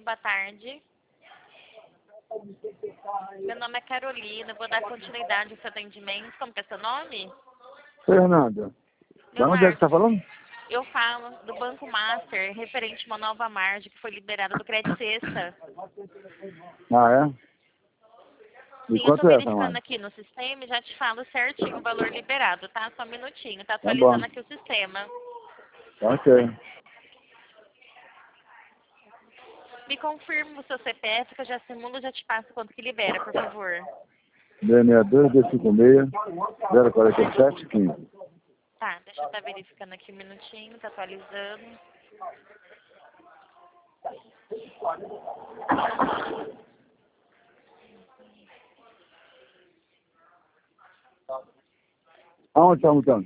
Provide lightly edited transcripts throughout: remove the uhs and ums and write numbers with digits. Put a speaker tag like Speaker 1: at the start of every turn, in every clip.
Speaker 1: boa tarde. Meu nome é Carolina, vou dar continuidade ao seu atendimento. Como que é seu nome?
Speaker 2: Fernanda, de onde é que você está falando?
Speaker 1: Eu falo do Banco Master, referente a uma nova margem que foi liberada do Crédito Sexta.
Speaker 2: Ah, é? E
Speaker 1: Sim, eu
Speaker 2: quanto
Speaker 1: tô
Speaker 2: é essa
Speaker 1: verificando
Speaker 2: margem?
Speaker 1: aqui no sistema e já te falo certinho o valor liberado, tá? Só um minutinho, tá
Speaker 2: Tá
Speaker 1: atualizando
Speaker 2: bom.
Speaker 1: aqui o sistema.
Speaker 2: Ok.
Speaker 1: Me confirma o seu CPF que eu já simulo e já te passo quanto que libera, por favor.
Speaker 2: D62, D56, 047, 15.
Speaker 1: Tá, deixa eu estar verificando aqui um minutinho, tá atualizando.
Speaker 2: Aonde está mudando?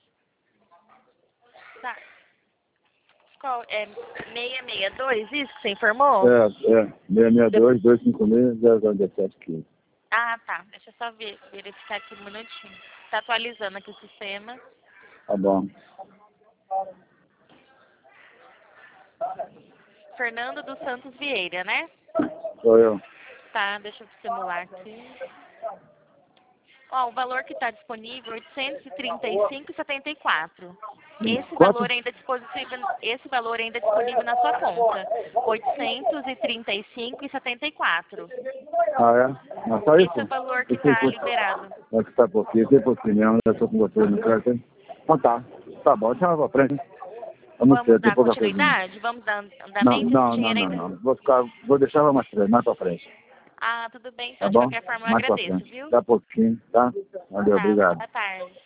Speaker 1: Tá. Qual é 662, isso que você informou?
Speaker 2: É, 662, 256, 017, 15.
Speaker 1: Ah, tá. Deixa eu só verificar aqui um minutinho. Tá atualizando aqui o sistema.
Speaker 2: Tá bom.
Speaker 1: Fernando dos Santos Vieira, né?
Speaker 2: Sou eu.
Speaker 1: Tá, deixa eu simular aqui. Ó, o valor que está disponível é R$ 835,74. Esse
Speaker 2: Quanto?
Speaker 1: valor ainda é disponível na sua conta. R$ 835,74.
Speaker 2: Ah, é? Mas só isso?
Speaker 1: Esse é o valor que
Speaker 2: Eu sei
Speaker 1: está
Speaker 2: por...
Speaker 1: liberado.
Speaker 2: É que tá pouquinho, tem pouquinho mesmo, eu estou com você no certo, hein? Então tá. Tá bom, deixa eu pra frente. Vamos
Speaker 1: Vamos
Speaker 2: ver, tem
Speaker 1: dar
Speaker 2: pouca coisinha.
Speaker 1: continuidade? Vamos dar
Speaker 2: Não,
Speaker 1: andamento? Esse
Speaker 2: não, não,
Speaker 1: dinheiro
Speaker 2: não,
Speaker 1: ainda...
Speaker 2: não. Vou deixar mais pra frente.
Speaker 1: Ah, tudo bem.
Speaker 2: Tá
Speaker 1: Então, de
Speaker 2: bom?
Speaker 1: qualquer forma, eu
Speaker 2: Mais pra
Speaker 1: agradeço,
Speaker 2: frente.
Speaker 1: viu?
Speaker 2: Dá pouquinho, tá? Valeu,
Speaker 1: Tá,
Speaker 2: obrigado.
Speaker 1: boa tarde.